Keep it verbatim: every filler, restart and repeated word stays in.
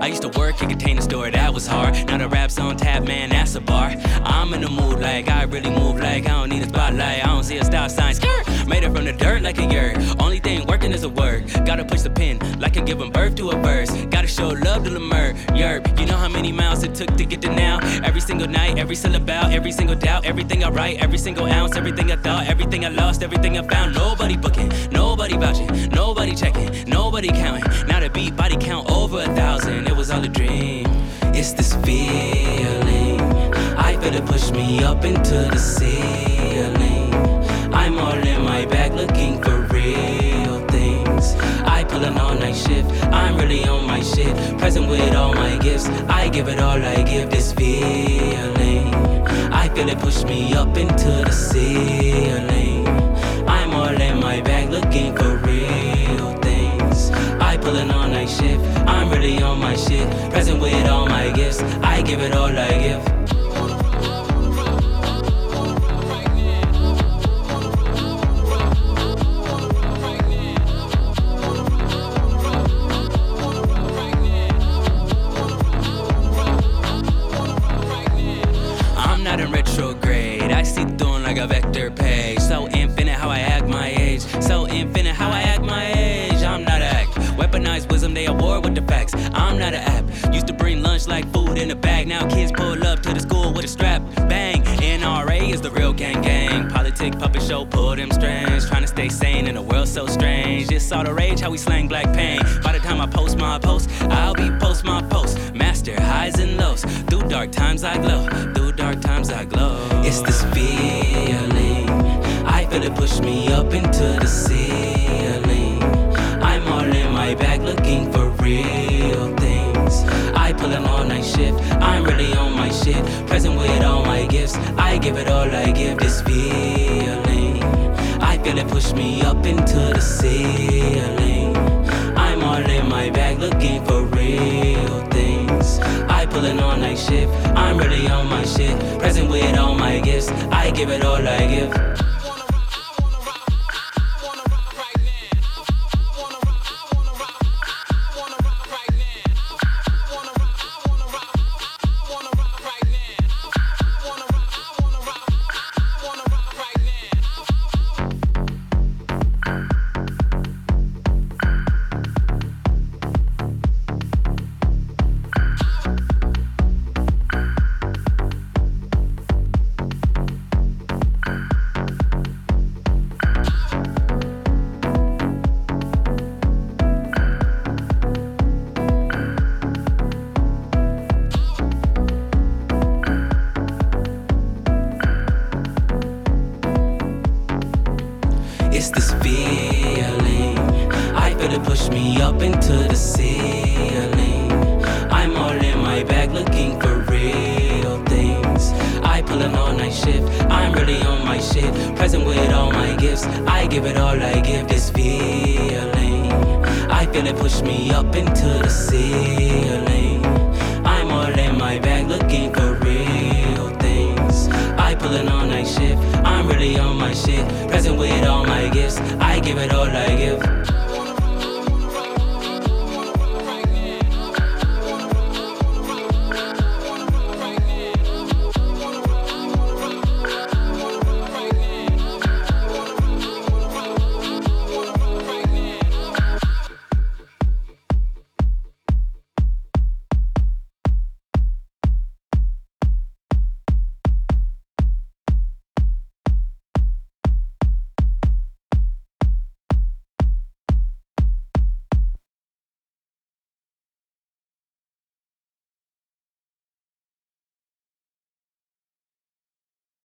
I used to work in container store, that was hard. Now the rap's on tap, man, that's a bar. I'm in the mood like I really move like I don't need a spotlight. I don't see a stop sign. Skirt. Made it from the dirt like a yurt. Only thing working is a word. Gotta push the pen like I'm giving birth to a verse. Gotta show love to Lemur. Yerp. You know how many miles it took to get to now? Every single night, every syllable, every single doubt, everything I write, every single ounce, everything I thought, everything I lost, everything I found. Nobody booking, nobody vouching, nobody checking, nobody counting. Now the beat body count over a thousand. It was all a dream. It's this feeling. I feel it push me up into the ceiling. I'm all in my bag looking for real things. I pull an all-night shift. I'm really on my shit. Present with all my gifts. I give it all, I give this feeling. I feel it push me up into the ceiling. I'm all in my bag looking for real things. I pull an all-night shift. I'm really on my shit. Present with all my gifts. I give it all, I give. Retrograde, I see through like a vector page. So infinite how I act my age. So infinite how I act my age. I'm not an act. Weaponized wisdom, they award with the facts. I'm not an app. Used to bring lunch like food in a bag. Now kids pull up to the school with a strap. Bang, N R A is the real gang gang. Politic puppet show, pull them strings. Trying to stay sane in a world so strange. It's all the rage how we slang black pain. By the time I post my post, I'll be post my post. Master highs and lows. Through dark times I glow. Through dark times I glow. It's this feeling. I feel it push me up into the ceiling. I'm all in my bag looking for real things. I pull an all-night shift. I'm really on my shit. Present with all my gifts. I give it all, I give this feeling. I feel it push me up into the ceiling. I'm all in my bag looking for real things. I pull an all-night shift. I'm really on my shit. Present with all my gifts. I give it all, I give. It's this feeling. I feel it push me up into the ceiling. I'm all in my bag looking for real things. I pull an all-night shift. I'm really on my shit. Present with all my gifts. I give it all, I give this feeling. I feel it push me up into the ceiling.